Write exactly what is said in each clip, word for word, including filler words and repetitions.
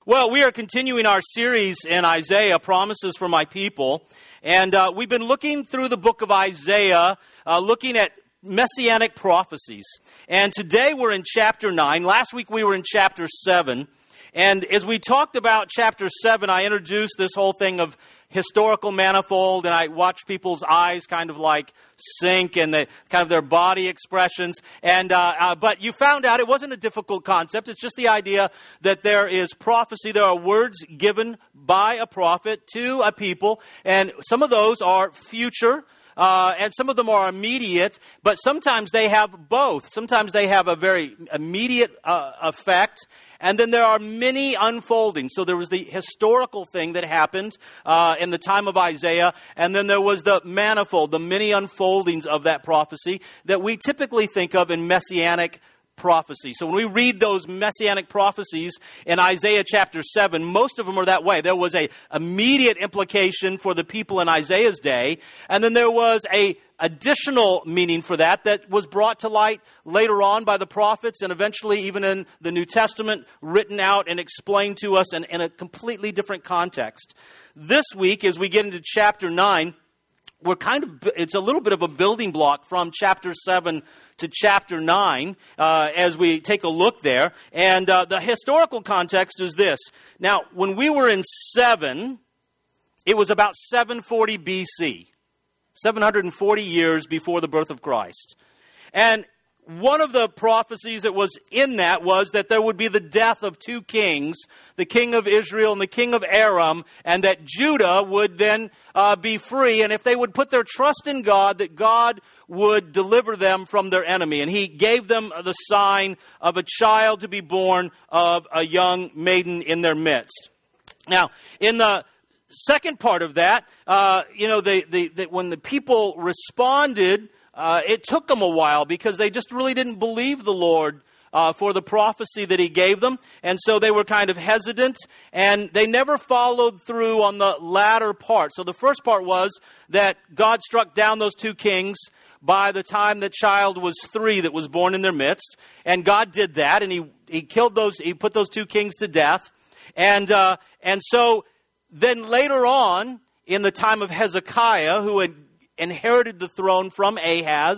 Well, we are continuing our series in Isaiah, Promises for My People. And uh, we've been looking through the book of Isaiah, uh, looking at messianic prophecies. And today we're in chapter nine. Last week we were in chapter seven. And as we talked about chapter seven, I introduced this whole thing of historical manifold, and I watched people's eyes kind of like sink and the, kind of their body expressions. And uh, uh, but you found out it wasn't a difficult concept. It's just the idea that there is prophecy. There are words given by a prophet to a people, and some of those are future. Uh, and some of them are immediate, but sometimes they have both. Sometimes they have a very immediate uh, effect, and then there are many unfoldings. So there was the historical thing that happened uh, in the time of Isaiah, and then there was the manifold, the many unfoldings of that prophecy that we typically think of in messianic prophecy. So when we read those messianic prophecies in Isaiah chapter seven, most of them are that way. There was a immediate implication for the people in Isaiah's day, and then there was a additional meaning for that that was brought to light later on by the prophets, and eventually even in the New Testament, written out and explained to us in, in a completely different context. This week, as we get into chapter nine, we're kind of, it's a little bit of a building block from chapter seven to chapter nine uh, as we take a look there. And uh, the historical context is this. Now, when we were in seven, it was about seven forty B C, seven hundred forty years before the birth of Christ. And one of the prophecies that was in that was that there would be the death of two kings, the king of Israel and the king of Aram, and that Judah would then uh, be free. And if they would put their trust in God, that God would deliver them from their enemy. And he gave them the sign of a child to be born of a young maiden in their midst. Now, in the second part of that, uh, you know, the, the, the, when the people responded, Uh, it took them a while because they just really didn't believe the Lord uh, for the prophecy that He gave them. And so they were kind of hesitant, and they never followed through on the latter part. So the first part was that God struck down those two kings by the time the child was three that was born in their midst. And God did that, and He, he killed those, He put those two kings to death. And, uh, and so then later on, in the time of Hezekiah, who had inherited the throne from Ahaz,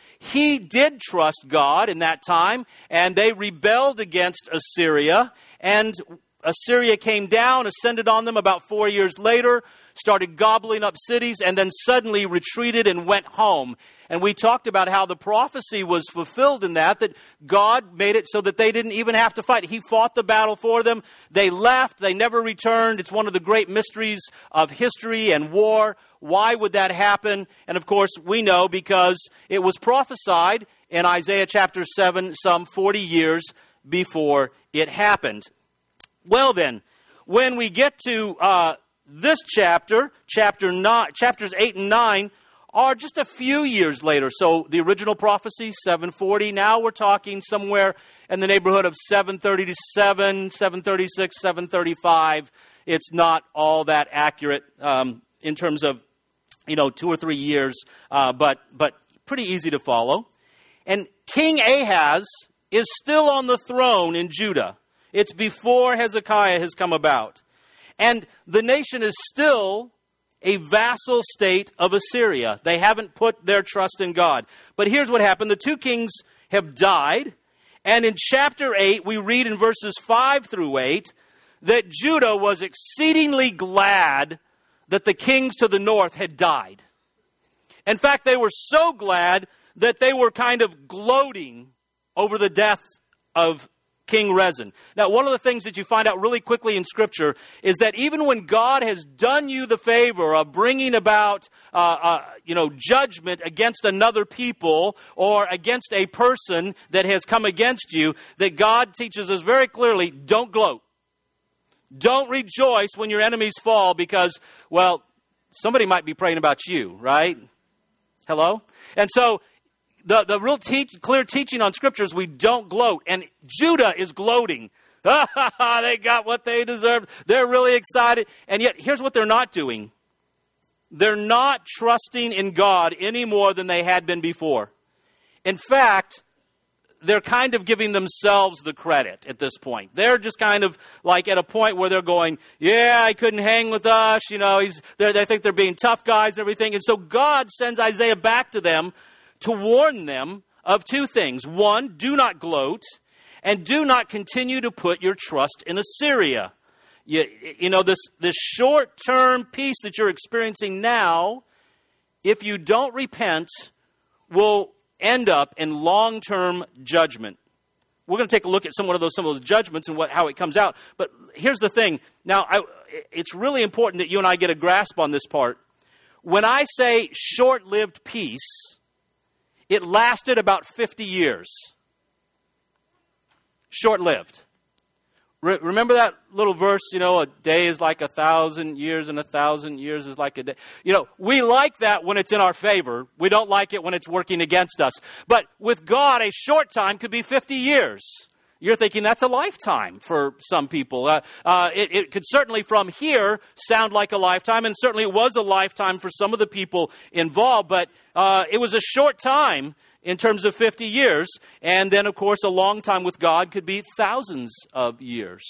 he did trust God in that time, and they rebelled against Assyria, and Assyria came down, ascended on them about four years later, started gobbling up cities, and then suddenly retreated and went home. And we talked about how the prophecy was fulfilled in that, that God made it so that they didn't even have to fight. He fought the battle for them. They left. They never returned. It's one of the great mysteries of history and war. Why would that happen? And of course, we know because it was prophesied in Isaiah chapter seven, some forty years before it happened. Well then, when we get to uh, this chapter, chapter nine, chapters eight and nine, are just a few years later. So the original prophecy, seven forty. Now we're talking somewhere in the neighborhood of seven thirty-seven, seven thirty-six, seven thirty-five. It's not all that accurate um, in terms of, you know, two or three years, uh, but but pretty easy to follow. And King Ahaz is still on the throne in Judah. It's before Hezekiah has come about. And the nation is still a vassal state of Assyria. They haven't put their trust in God. But here's what happened. The two kings have died. And in chapter eight, we read in verses five through eight that Judah was exceedingly glad that the kings to the north had died. In fact, they were so glad that they were kind of gloating over the death of King Rezin. Now, one of the things that you find out really quickly in Scripture is that even when God has done you the favor of bringing about, uh, uh, you know, judgment against another people or against a person that has come against you, that God teaches us very clearly, don't gloat. Don't rejoice when your enemies fall because, well, somebody might be praying about you, right? Hello? And so the, the real teach, clear teaching on Scripture is we don't gloat. And Judah is gloating. They got what they deserved. They're really excited. And yet, here's what they're not doing. They're not trusting in God any more than they had been before. In fact, they're kind of giving themselves the credit at this point. They're just kind of like at a point where they're going, yeah, he couldn't hang with us. You know, he's, they think they're being tough guys and everything. And so God sends Isaiah back to them to warn them of two things. One, do not gloat, and do not continue to put your trust in Assyria. You, you know, this, this short-term peace that you're experiencing now, if you don't repent, will end up in long-term judgment. We're going to take a look at some, one of those, some of those judgments and what, how it comes out. But here's the thing. Now, I, it's really important that you and I get a grasp on this part. When I say short-lived peace, it lasted about fifty years. Short-lived. Re- remember that little verse, you know, a day is like a thousand years and a thousand years is like a day. You know, we like that when it's in our favor. We don't like it when it's working against us. But with God, a short time could be fifty years. You're thinking that's a lifetime for some people. Uh, uh, it, it could certainly from here sound like a lifetime, and certainly it was a lifetime for some of the people involved, but uh, it was a short time in terms of fifty years. And then, of course, a long time with God could be thousands of years.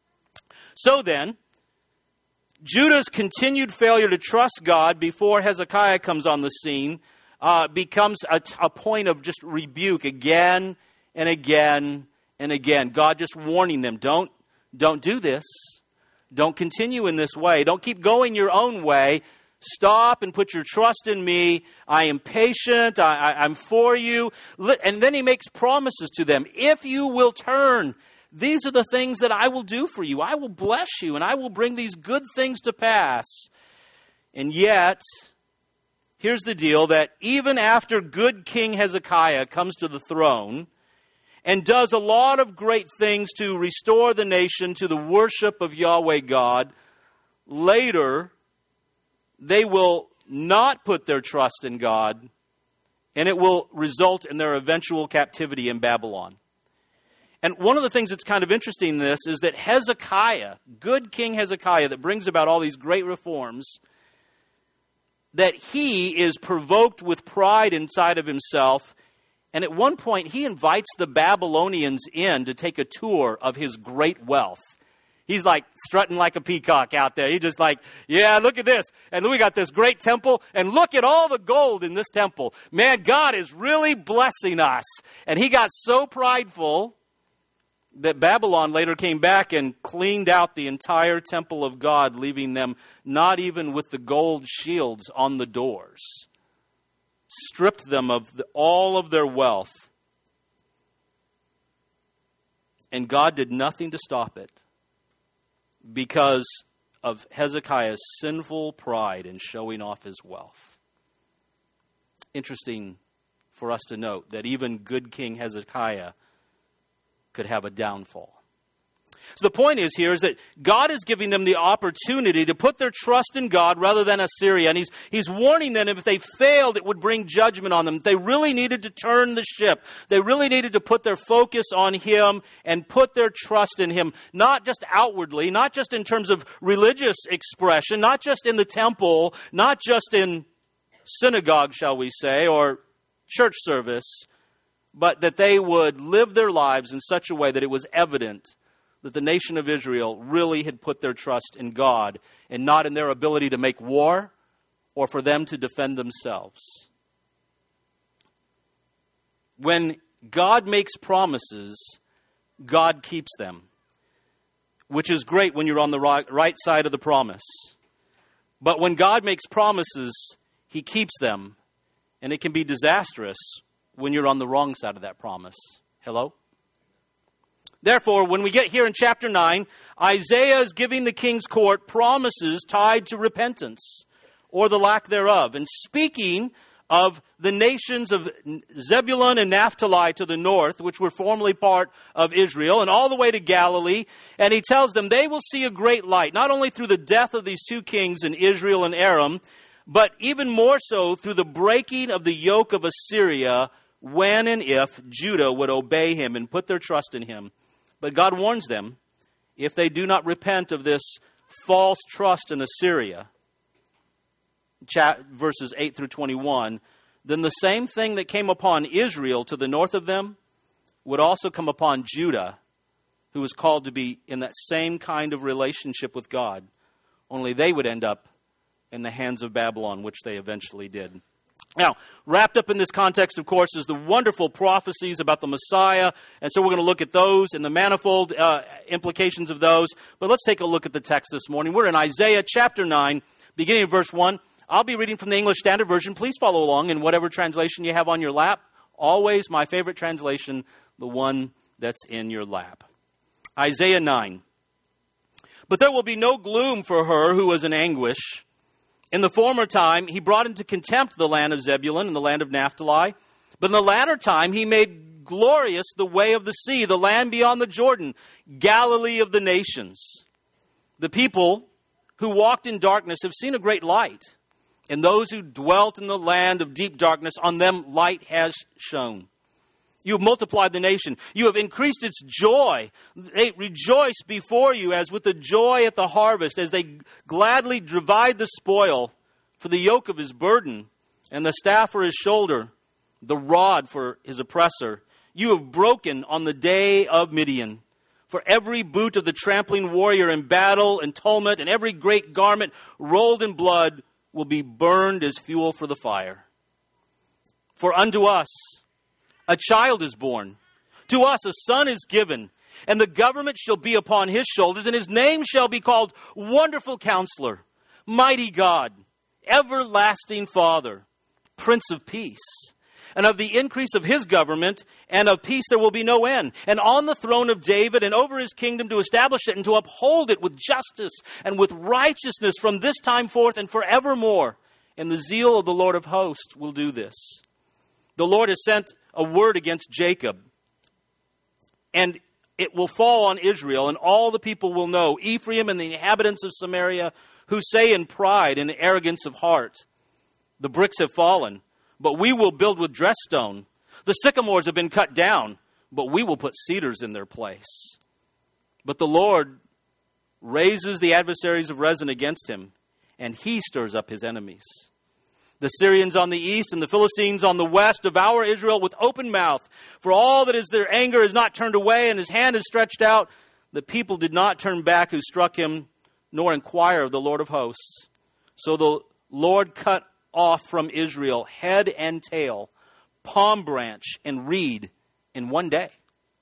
So then, Judah's continued failure to trust God before Hezekiah comes on the scene uh, becomes a, a point of just rebuke again and again and again. God just warning them, don't, don't do this. Don't continue in this way. Don't keep going your own way. Stop and put your trust in me. I am patient. I, I, I'm for you. And then he makes promises to them. If you will turn, these are the things that I will do for you. I will bless you, and I will bring these good things to pass. And yet, here's the deal, that even after good King Hezekiah comes to the throne and does a lot of great things to restore the nation to the worship of Yahweh God, later they will not put their trust in God, and it will result in their eventual captivity in Babylon. And one of the things that's kind of interesting in this is that Hezekiah, good King Hezekiah, that brings about all these great reforms, that he is provoked with pride inside of himself. And at one point, he invites the Babylonians in to take a tour of his great wealth. He's like strutting like a peacock out there. He's just like, yeah, look at this. And we got this great temple. And look at all the gold in this temple. Man, God is really blessing us. And he got so prideful that Babylon later came back and cleaned out the entire temple of God, leaving them not even with the gold shields on the doors. Stripped them of the, all of their wealth. And God did nothing to stop it, because of Hezekiah's sinful pride in showing off his wealth. Interesting for us to note that even good King Hezekiah could have a downfall. So the point is here is that God is giving them the opportunity to put their trust in God rather than Assyria. And he's, he's warning them if they failed, it would bring judgment on them. They really needed to turn the ship. They really needed to put their focus on Him and put their trust in Him, not just outwardly, not just in terms of religious expression, not just in the temple, not just in synagogue, shall we say, or church service, but that they would live their lives in such a way that it was evident that the nation of Israel really had put their trust in God and not in their ability to make war or for them to defend themselves. When God makes promises, God keeps them, which is great when you're on the right side of the promise. But when God makes promises, He keeps them, and it can be disastrous when you're on the wrong side of that promise. Hello? Therefore, when we get here in chapter nine, Isaiah is giving the king's court promises tied to repentance, or the lack thereof. And speaking of the nations of Zebulun and Naphtali to the north, which were formerly part of Israel, and all the way to Galilee, and he tells them they will see a great light, not only through the death of these two kings in Israel and Aram, but even more so through the breaking of the yoke of Assyria, when and if Judah would obey him and put their trust in him. But God warns them, if they do not repent of this false trust in Assyria, verses eight through twenty-one, then the same thing that came upon Israel to the north of them would also come upon Judah, who was called to be in that same kind of relationship with God, only they would end up in the hands of Babylon, which they eventually did. Now, wrapped up in this context, of course, is the wonderful prophecies about the Messiah, and so we're going to look at those and the manifold uh, implications of those. But let's take a look at the text this morning. We're in Isaiah chapter nine, beginning in verse one. I'll be reading from the English Standard Version. Please follow along in whatever translation you have on your lap. Always my favorite translation, the one that's in your lap. Isaiah nine. But there will be no gloom for her who was in anguish. In the former time, he brought into contempt the land of Zebulun and the land of Naphtali. But in the latter time, he made glorious the way of the sea, the land beyond the Jordan, Galilee of the nations. The people who walked in darkness have seen a great light. And those who dwelt in the land of deep darkness, on them light has shone. You have multiplied the nation. You have increased its joy. They rejoice before you as with the joy at the harvest, as they gladly divide the spoil for the yoke of his burden and the staff for his shoulder, the rod for his oppressor. You have broken on the day of Midian. For every boot of the trampling warrior in battle and tumult, and every great garment rolled in blood will be burned as fuel for the fire. For unto us a child is born, to us a son is given, and the government shall be upon his shoulders, and his name shall be called Wonderful Counselor, Mighty God, Everlasting Father, Prince of Peace. And of the increase of his government and of peace there will be no end. And on the throne of David and over his kingdom, to establish it and to uphold it with justice and with righteousness from this time forth and forevermore. And the zeal of the Lord of hosts will do this. The Lord has sent a word against Jacob, and it will fall on Israel, and all the people will know, Ephraim and the inhabitants of Samaria, who say in pride and arrogance of heart, the bricks have fallen, but we will build with dressed stone. The sycamores have been cut down, but we will put cedars in their place. But the Lord raises the adversaries of Rezin against him, and he stirs up his enemies. The Syrians on the east and the Philistines on the west devour Israel with open mouth. For all that is their anger is not turned away, and his hand is stretched out. The people did not turn back who struck him, nor inquire of the Lord of hosts. So the Lord cut off from Israel head and tail, palm branch and reed in one day.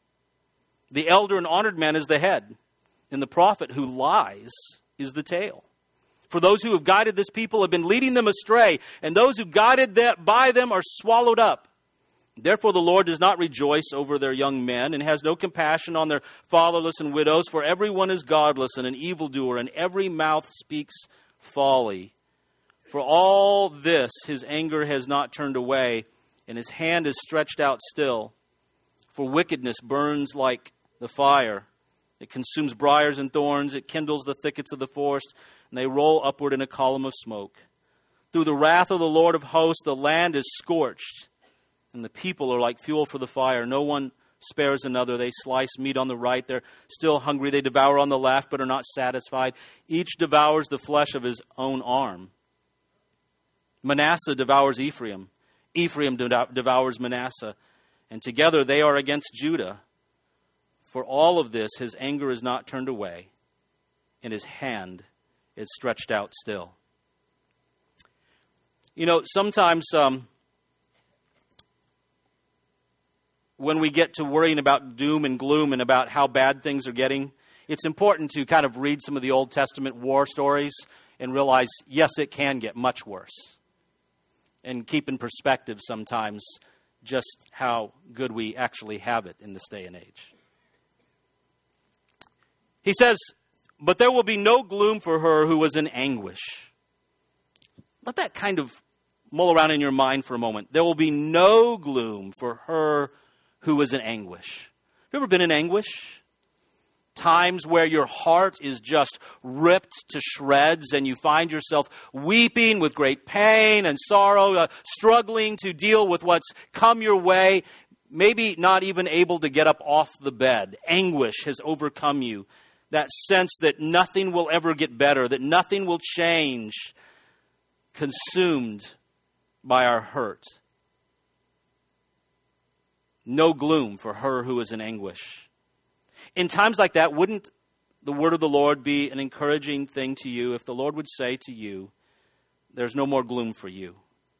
The elder and honored man is the head, and the prophet who lies is the tail. For those who have guided this people have been leading them astray, and those who guided that by them are swallowed up. Therefore the Lord does not rejoice over their young men, and has no compassion on their fatherless and widows, for everyone is godless and an evildoer, and every mouth speaks folly. For all this his anger has not turned away, and his hand is stretched out still. For wickedness burns like the fire. It consumes briars and thorns. It kindles the thickets of the forest, and they roll upward in a column of smoke. Through the wrath of the Lord of hosts, the land is scorched, and the people are like fuel for the fire. No one spares another. They slice meat on the right. They're still hungry. They devour on the left, but are not satisfied. Each devours the flesh of his own arm. Manasseh devours Ephraim. Ephraim devours Manasseh. And together they are against Judah. For all of this, his anger is not turned away, and his hand is stretched out still. You know, sometimes um, when we get to worrying about doom and gloom and about how bad things are getting, it's important to kind of read some of the Old Testament war stories and realize, yes, it can get much worse. And keep in perspective sometimes just how good we actually have it in this day and age. He says, but there will be no gloom for her who was in anguish. Let that kind of mull around in your mind for a moment. There will be no gloom for her who was in anguish. Have you ever been in anguish? Times where your heart is just ripped to shreds and you find yourself weeping with great pain and sorrow, uh, struggling to deal with what's come your way, maybe not even able to get up off the bed. Anguish has overcome you. That sense that nothing will ever get better, that nothing will change, consumed by our hurt. no gloom for her who is in anguish. In times like that, wouldn't the word of the Lord be an encouraging thing to you if the Lord would say to you, there's no more gloom for you?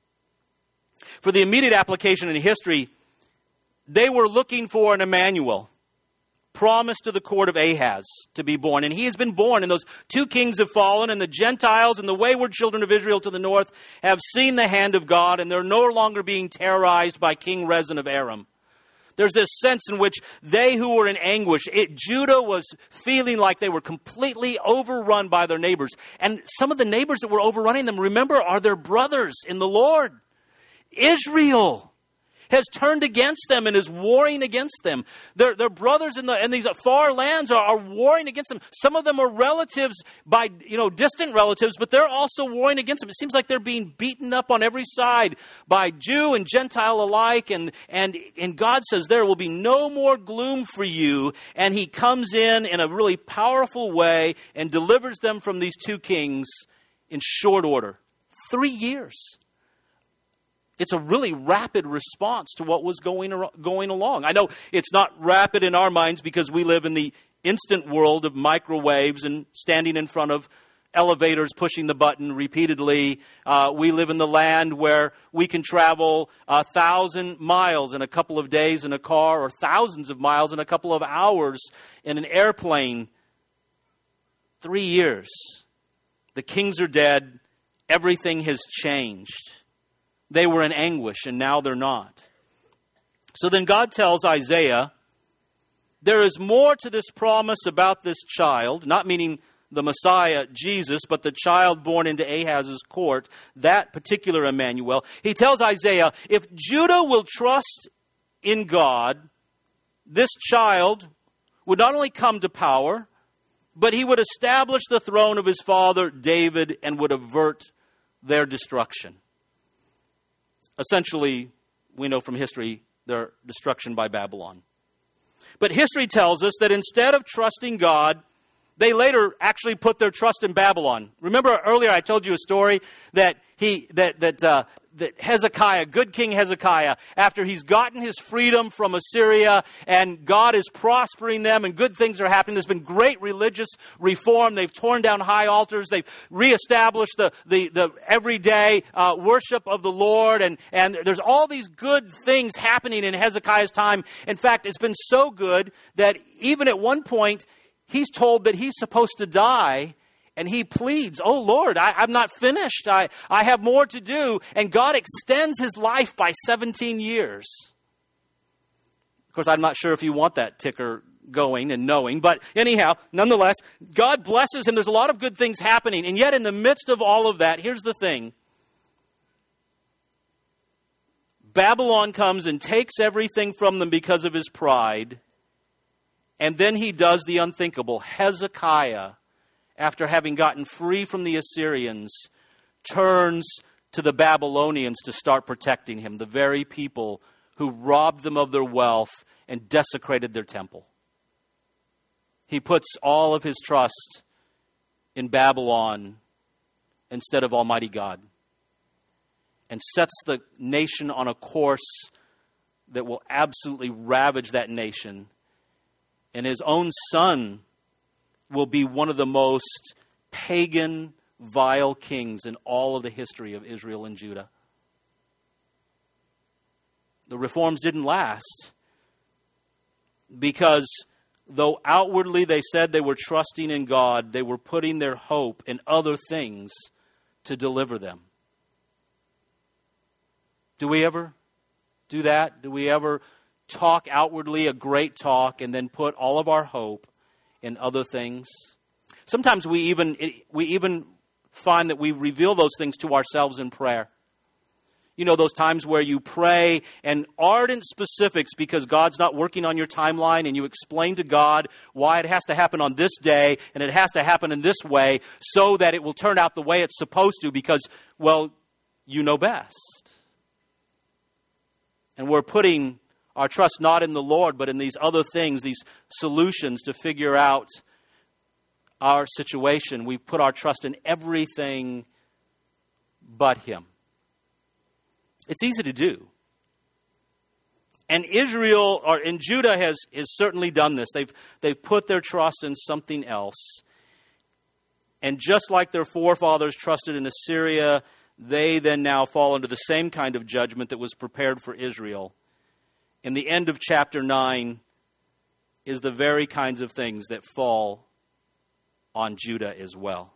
For the immediate application in history, they were looking for an Emmanuel, promised to the court of Ahaz to be born. And he has been born, and those two kings have fallen, and the Gentiles and the wayward children of Israel to the north have seen the hand of God, and they're no longer being terrorized by King Rezin of Aram. There's this sense in which they who were in anguish, it, Judah was feeling like they were completely overrun by their neighbors. And some of the neighbors that were overrunning them, remember, are their brothers in the Lord. Israel has turned against them and is warring against them. Their, their brothers in, the, in these far lands are, are warring against them. Some of them are relatives by, you know, distant relatives, but they're also warring against them. It seems like they're being beaten up on every side by Jew and Gentile alike. And, and, and God says there will be no more gloom for you. And he comes in in a really powerful way and delivers them from these two kings in short order. Three years. It's a really rapid response to what was going going along. I know it's not rapid in our minds because we live in the instant world of microwaves and standing in front of elevators, pushing the button repeatedly. Uh, we live in the land where we can travel a thousand miles in a couple of days in a car, or thousands of miles in a couple of hours in an airplane. Three years. The kings are dead. Everything has changed. They were in anguish, and now they're not. So then God tells Isaiah, there is more to this promise about this child, not meaning the Messiah, Jesus, but the child born into Ahaz's court, that particular Emmanuel. He tells Isaiah, if Judah will trust in God, this child would not only come to power, but he would establish the throne of his father David and would avert their destruction. Essentially, we know from history, their destruction by Babylon. But history tells us that instead of trusting God, they later actually put their trust in Babylon. Remember earlier I told you a story that he that that uh, that Hezekiah, good King Hezekiah, after he's gotten his freedom from Assyria and God is prospering them and good things are happening. There's been great religious reform. They've torn down high altars. They've reestablished the the, the everyday uh, worship of the Lord. And, and there's all these good things happening in Hezekiah's time. In fact, it's been so good that even at one point, he's told that he's supposed to die, and he pleads, oh Lord, I, I'm not finished. I, I have more to do. And God extends his life by seventeen years. Of course, I'm not sure if you want that ticker going and knowing. But anyhow, nonetheless, God blesses him. There's a lot of good things happening. And yet in the midst of all of that, here's the thing. Babylon comes and takes everything from them because of his pride. And then he does the unthinkable. Hezekiah, after having gotten free from the Assyrians, turns to the Babylonians to start protecting him, the very people who robbed them of their wealth and desecrated their temple. He puts all of his trust in Babylon instead of Almighty God, and sets the nation on a course that will absolutely ravage that nation. And his own son will be one of the most pagan, vile kings in all of the history of Israel and Judah. The reforms didn't last because though outwardly they said they were trusting in God, they were putting their hope in other things to deliver them. Do we ever do that? Do we ever talk outwardly a great talk and then put all of our hope in other things? Sometimes we even we even find that we reveal those things to ourselves in prayer. You know, those times where you pray and ardent specifics because God's not working on your timeline, and you explain to God why it has to happen on this day and it has to happen in this way so that it will turn out the way it's supposed to because, well, you know best. And we're putting our trust not in the Lord, but in these other things, these solutions to figure out our situation. We put our trust in everything but Him. It's easy to do. And Israel, or in Judah, has, has certainly done this. They've, they've put their trust in something else. And just like their forefathers trusted in Assyria, they then now fall into the same kind of judgment that was prepared for Israel. In the end of chapter nine is the very kinds of things that fall on Judah as well.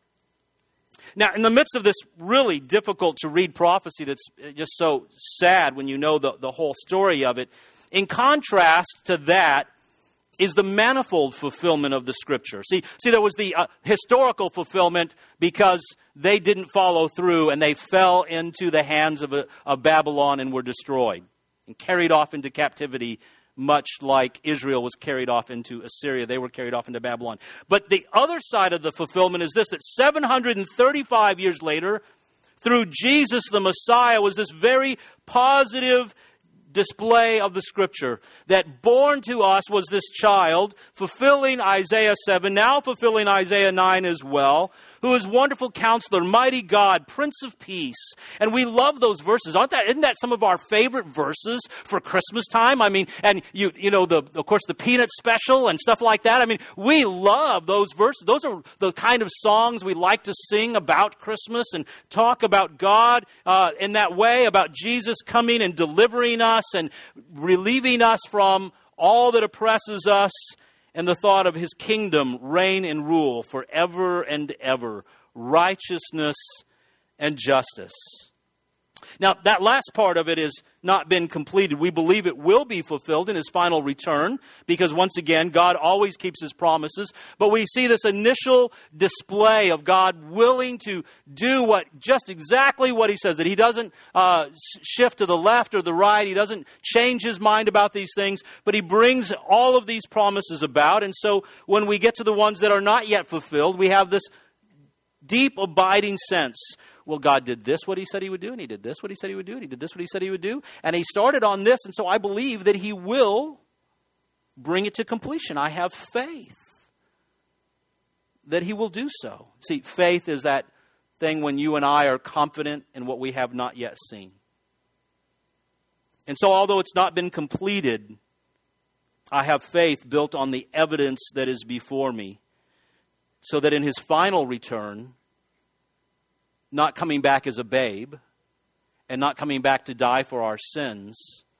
Now, in the midst of this really difficult to read prophecy that's just so sad when you know the, the whole story of it, in contrast to that is the manifold fulfillment of the Scripture. See, see, there was the uh, historical fulfillment because they didn't follow through and they fell into the hands of, a, of Babylon and were destroyed and carried off into captivity, much like Israel was carried off into Assyria. They were carried off into Babylon. But the other side of the fulfillment is this, that seven hundred thirty-five years later, through Jesus the Messiah, was this very positive display of the Scripture, that born to us was this child, fulfilling Isaiah seven, now fulfilling Isaiah nine as well, who is Wonderful Counselor, Mighty God, Prince of Peace. And we love those verses. Aren't that, isn't that some of our favorite verses for Christmas time? I mean, and you you know, the of course, the Peanut Special and stuff like that. I mean, we love those verses. Those are the kind of songs we like to sing about Christmas and talk about God uh, in that way, about Jesus coming and delivering us and relieving us from all that oppresses us, and the thought of His kingdom reign and rule forever and ever, righteousness and justice. Now, that last part of it has not been completed. We believe it will be fulfilled in His final return, because once again, God always keeps His promises. But we see this initial display of God willing to do what just exactly what He says, that He doesn't uh, shift to the left or the right. He doesn't change His mind about these things, but He brings all of these promises about. And so when we get to the ones that are not yet fulfilled, we have this deep, abiding sense. Well, God did this, what He said He would do, and He did this, what He said He would do, and He did this, what He said He would do. And He started on this, and so I believe that He will bring it to completion. I have faith that He will do so. See, faith is that thing when you and I are confident in what we have not yet seen. And so although it's not been completed, I have faith built on the evidence that is before me, so that in His final return, not coming back as a babe, and not coming back to die for our sins,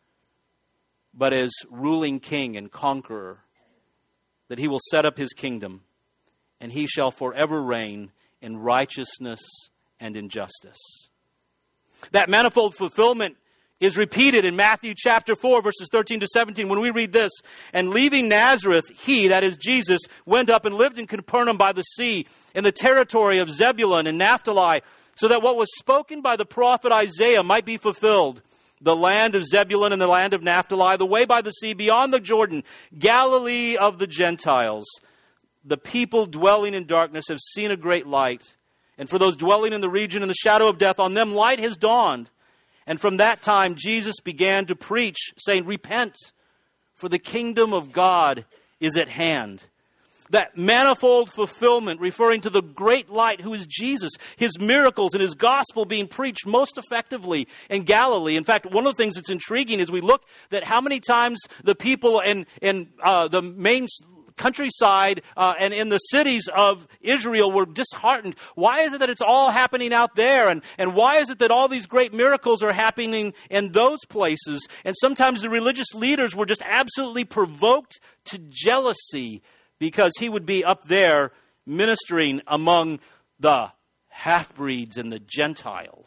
but as ruling king and conqueror, that He will set up His kingdom, and He shall forever reign in righteousness and in justice. That manifold fulfillment is repeated in Matthew chapter four, verses thirteen to seventeen, when we read this. And leaving Nazareth, He, that is Jesus, went up and lived in Capernaum by the sea, in the territory of Zebulun and Naphtali, so that what was spoken by the prophet Isaiah might be fulfilled. The land of Zebulun and the land of Naphtali, the way by the sea beyond the Jordan, Galilee of the Gentiles. The people dwelling in darkness have seen a great light. And for those dwelling in the region in the shadow of death, on them light has dawned. And from that time, Jesus began to preach, saying, Repent, for the kingdom of God is at hand. That manifold fulfillment, referring to the great light who is Jesus, His miracles and His gospel being preached most effectively in Galilee. In fact, one of the things that's intriguing is we look at how many times the people in, in uh, the main countryside uh, and in the cities of Israel were disheartened. Why is it that it's all happening out there? And, and why is it that all these great miracles are happening in those places? And sometimes the religious leaders were just absolutely provoked to jealousy, because He would be up there ministering among the half-breeds and the Gentiles.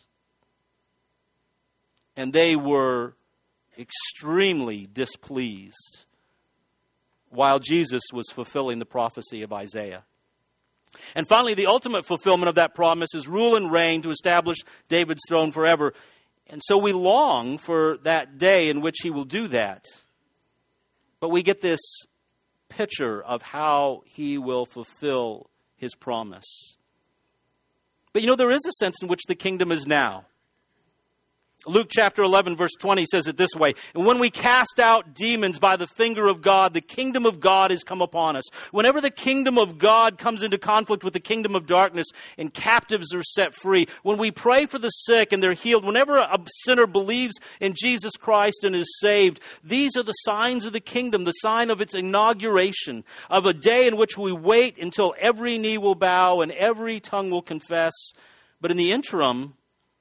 And they were extremely displeased while Jesus was fulfilling the prophecy of Isaiah. And finally, the ultimate fulfillment of that promise is rule and reign to establish David's throne forever. And so we long for that day in which He will do that. But we get this picture of how He will fulfill His promise. But you know, there is a sense in which the kingdom is now. Luke chapter eleven, verse twenty says it this way. And when we cast out demons by the finger of God, the kingdom of God has come upon us. Whenever the kingdom of God comes into conflict with the kingdom of darkness and captives are set free, when we pray for the sick and they're healed, whenever a sinner believes in Jesus Christ and is saved, these are the signs of the kingdom, the sign of its inauguration, of a day in which we wait until every knee will bow and every tongue will confess. But in the interim,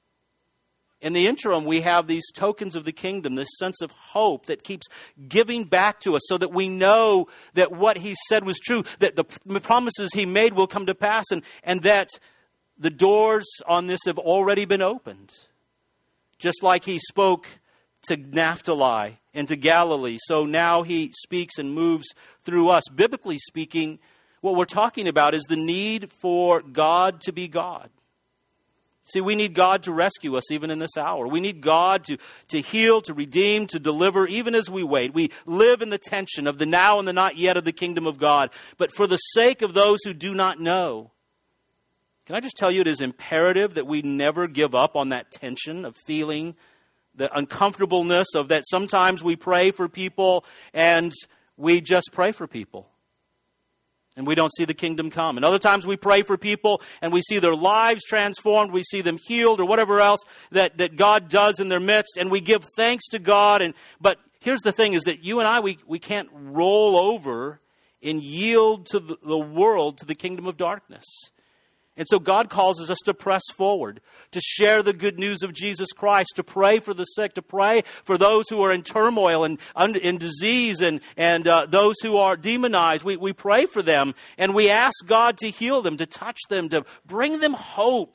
In the interim, we have these tokens of the kingdom, this sense of hope that keeps giving back to us so that we know that what he said was true, that the promises he made will come to pass, and, and that the doors on this have already been opened. Just like he spoke to Naphtali and to Galilee, so now he speaks and moves through us. Biblically speaking, what we're talking about is the need for God to be God. See, we need God to rescue us even in this hour. We need God to, to heal, to redeem, to deliver, even as we wait. We live in the tension of the now and the not yet of the kingdom of God. But for the sake of those who do not know, can I just tell you it is imperative that we never give up on that tension of feeling the uncomfortableness of that. Sometimes we pray for people and we just pray for people. And we don't see the kingdom come. And other times we pray for people and we see their lives transformed. We see them healed or whatever else that, that God does in their midst. And we give thanks to God. And But here's the thing is that you and I, we, we can't roll over and yield to the, the world, to the kingdom of darkness. And so God causes us to press forward, to share the good news of Jesus Christ, to pray for the sick, to pray for those who are in turmoil and in disease and, and uh, those who are demonized. We, we pray for them and we ask God to heal them, to touch them, to bring them hope.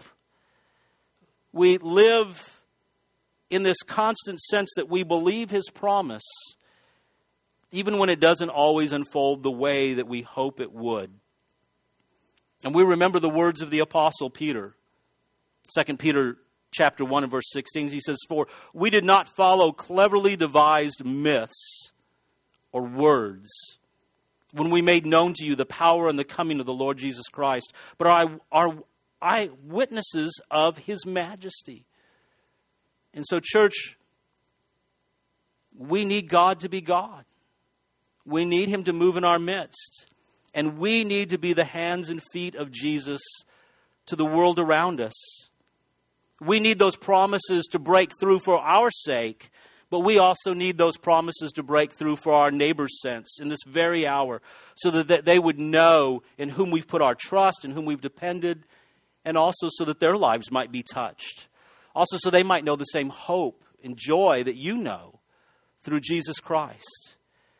We live in this constant sense that we believe his promise, even when it doesn't always unfold the way that we hope it would. And we remember the words of the Apostle Peter. Second Peter chapter one and verse sixteen, he says, "For we did not follow cleverly devised myths or words when we made known to you the power and the coming of the Lord Jesus Christ, but are, are eyewitnesses of his majesty." And so, church, we need God to be God. We need him to move in our midst. And we need to be the hands and feet of Jesus to the world around us. We need those promises to break through for our sake, but we also need those promises to break through for our neighbor's sense in this very hour, so that they would know in whom we've put our trust, in whom we've depended, and also so that their lives might be touched. Also so they might know the same hope and joy that you know through Jesus Christ.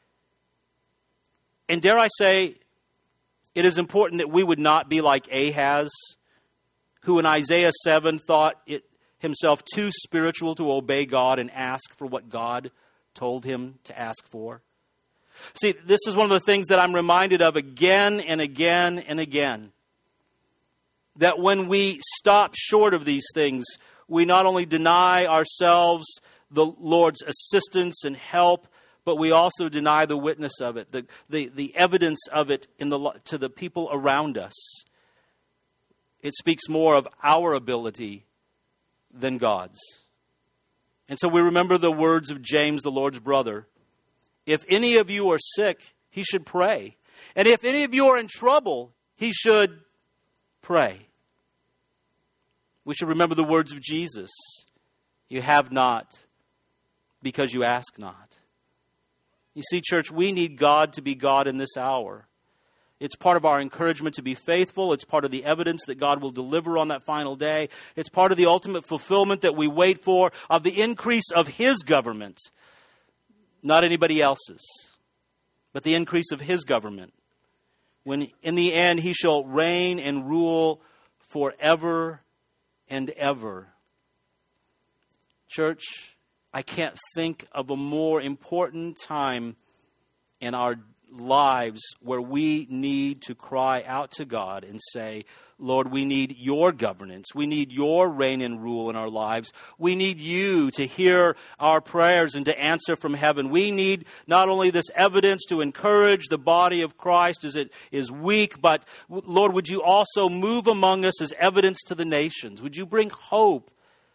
And dare I say, it is important that we would not be like Ahaz, who in Isaiah seven thought it himself too spiritual to obey God and ask for what God told him to ask for. See, this is one of the things that I'm reminded of again and again and again. That when we stop short of these things, we not only deny ourselves the Lord's assistance and help, but we also deny the witness of it, the, the, the evidence of it in the, to the people around us. It speaks more of our ability than God's. And so we remember the words of James, the Lord's brother. If any of you are sick, he should pray. And if any of you are in trouble, he should pray. We should remember the words of Jesus. You have not because you ask not. You see, church, we need God to be God in this hour. It's part of our encouragement to be faithful. It's part of the evidence that God will deliver on that final day. It's part of the ultimate fulfillment that we wait for of the increase of his government. Not anybody else's, but the increase of his government. When in the end he shall reign and rule forever and ever. Church, I can't think of a more important time in our lives where we need to cry out to God and say, Lord, we need your governance. We need your reign and rule in our lives. We need you to hear our prayers and to answer from heaven. We need not only this evidence to encourage the body of Christ as it is weak, but Lord, would you also move among us as evidence to the nations? Would you bring hope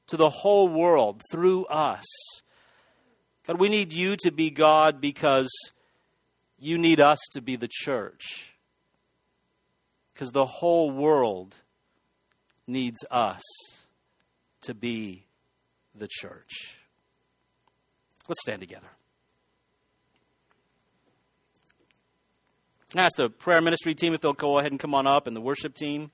to the whole world through us. God, we need you to be God because you need us to be the church. Because the whole world needs us to be the church. Let's stand together. I ask the prayer ministry team if they'll go ahead and come on up, and the worship team.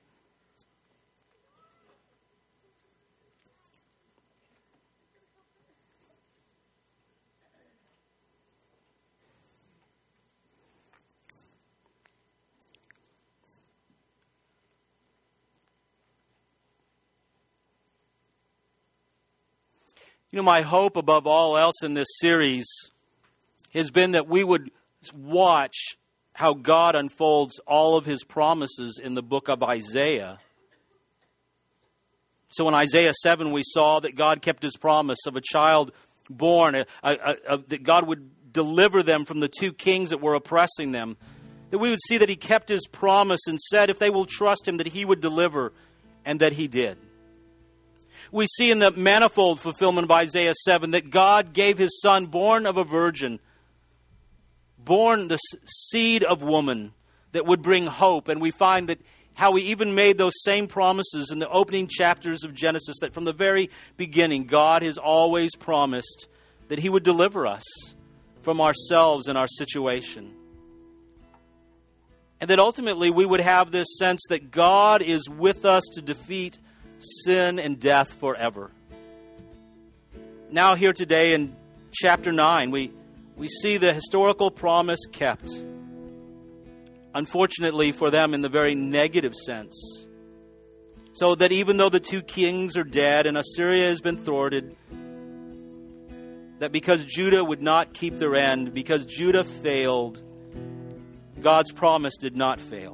You know, my hope above all else in this series has been that we would watch how God unfolds all of his promises in the book of Isaiah. So in Isaiah seven, we saw that God kept his promise of a child born, a, a, a, that God would deliver them from the two kings that were oppressing them. That we would see that he kept his promise and said if they will trust him that he would deliver, and that he did. We see in the manifold fulfillment of Isaiah seven that God gave his son, born of a virgin, born the seed of woman, that would bring hope. And we find that how he even made those same promises in the opening chapters of Genesis, that from the very beginning, God has always promised that he would deliver us from ourselves and our situation. And that ultimately we would have this sense that God is with us to defeat sin and death forever. Now here today in chapter nine, we, we see the historical promise kept. Unfortunately for them, in the very negative sense. So that even though the two kings are dead and Assyria has been thwarted, that because Judah would not keep their end, because Judah failed, God's promise did not fail.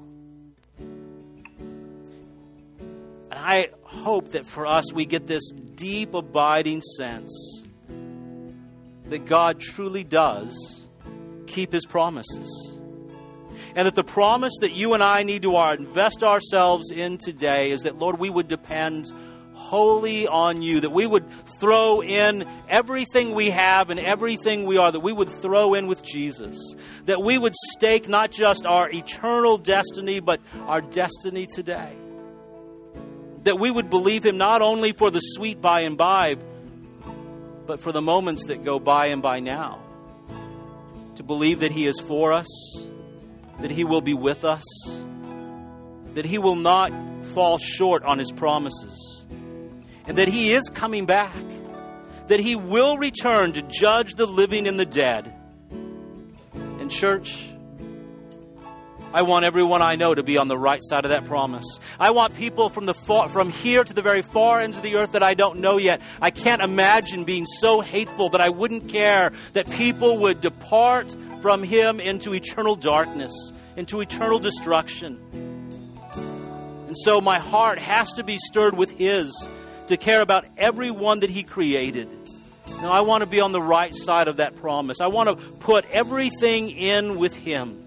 And I hope that for us we get this deep, abiding sense that God truly does keep his promises. And that the promise that you and I need to invest ourselves in today is that, Lord, we would depend wholly on you, that we would throw in everything we have and everything we are, that we would throw in with Jesus, that we would stake not just our eternal destiny, but our destiny today. That we would believe him not only for the sweet by and by, but for the moments that go by and by now. To believe that he is for us, that he will be with us, that he will not fall short on his promises, and that he is coming back, that he will return to judge the living and the dead. And church, I want everyone I know to be on the right side of that promise. I want people from the far, from here to the very far ends of the earth that I don't know yet. I can't imagine being so hateful that I wouldn't care that people would depart from him into eternal darkness, into eternal destruction. And so my heart has to be stirred with his to care about everyone that he created. Now, I want to be on the right side of that promise. I want to put everything in with him.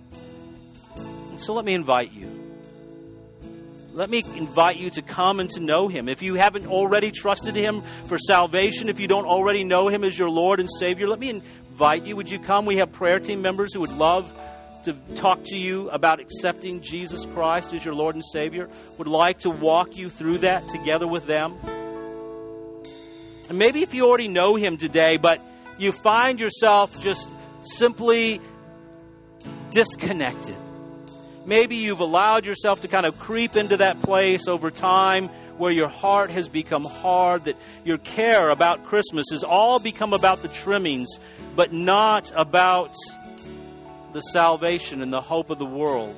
So let me invite you. Let me invite you to come and to know him. If you haven't already trusted him for salvation, if you don't already know him as your Lord and Savior, let me invite you. Would you come? We have prayer team members who would love to talk to you about accepting Jesus Christ as your Lord and Savior. Would like to walk you through that together with them. And maybe if you already know him today, but you find yourself just simply disconnected. Maybe you've allowed yourself to kind of creep into that place over time where your heart has become hard, that your care about Christmas has all become about the trimmings, but not about the salvation and the hope of the world.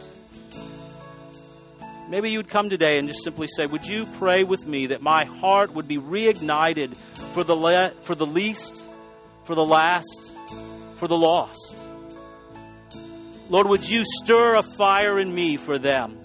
Maybe you'd come today and just simply say, would you pray with me that my heart would be reignited for the le- for the least, for the last, for the lost? Lord, would you stir a fire in me for them?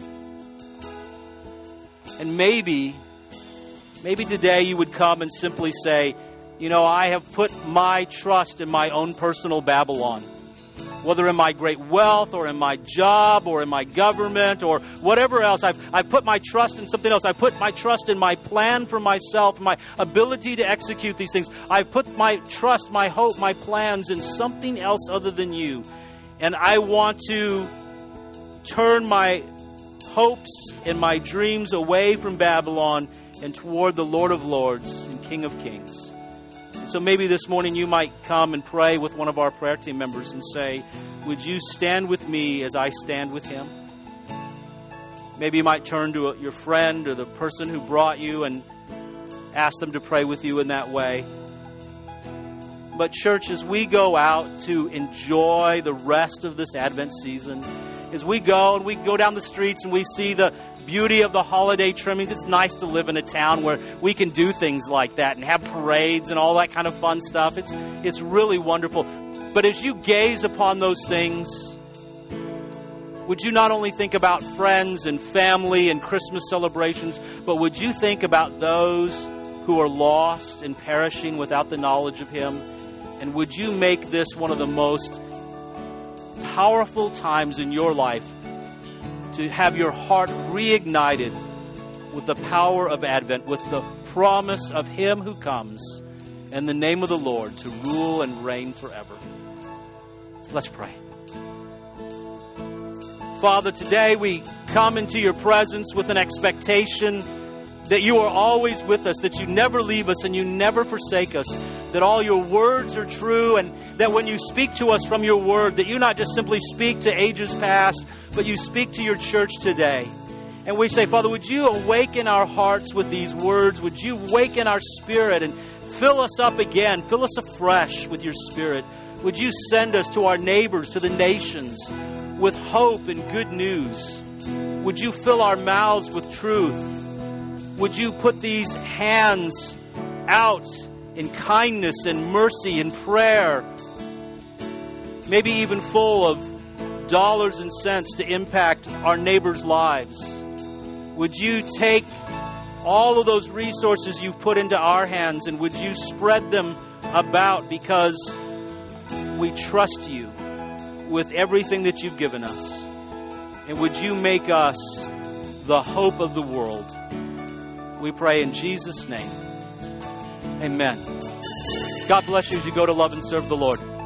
And maybe, maybe today you would come and simply say, you know, I have put my trust in my own personal Babylon. whether in my great wealth or in my job or in my government or whatever else. I've, I've put my trust in something else. I put my trust in my plan for myself, my ability to execute these things. I've put my trust, my hope, my plans in something else other than you. And I want to turn my hopes and my dreams away from Babylon and toward the Lord of Lords and King of Kings. So maybe this morning you might come and pray with one of our prayer team members and say, would you stand with me as I stand with him? Maybe you might turn to a, your friend or the person who brought you and ask them to pray with you in that way. But church, as we go out to enjoy the rest of this Advent season, as we go and we go down the streets and we see the beauty of the holiday trimmings, it's nice to live in a town where we can do things like that and have parades and all that kind of fun stuff. It's, it's really wonderful. But as you gaze upon those things, would you not only think about friends and family and Christmas celebrations, but would you think about those who are lost and perishing without the knowledge of Him? And would you make this one of the most powerful times in your life to have your heart reignited with the power of Advent, with the promise of Him who comes in the name of the Lord to rule and reign forever? Let's pray. Father, today we come into your presence with an expectation that you are always with us, that you never leave us and you never forsake us, that all your words are true, and that when you speak to us from your word, that you not just simply speak to ages past, but you speak to your church today. And we say, Father, would you awaken our hearts with these words? Would you awaken our spirit and fill us up again, fill us afresh with your Spirit? Would you send us to our neighbors, to the nations, with hope and good news? Would you fill our mouths with truth? Would you put these hands out in kindness and mercy and prayer, maybe even full of dollars and cents to impact our neighbors' lives? Would you take all of those resources you've put into our hands and would you spread them about, because we trust you with everything that you've given us? And would you make us the hope of the world? We pray in Jesus' name. Amen. God bless you as you go to love and serve the Lord.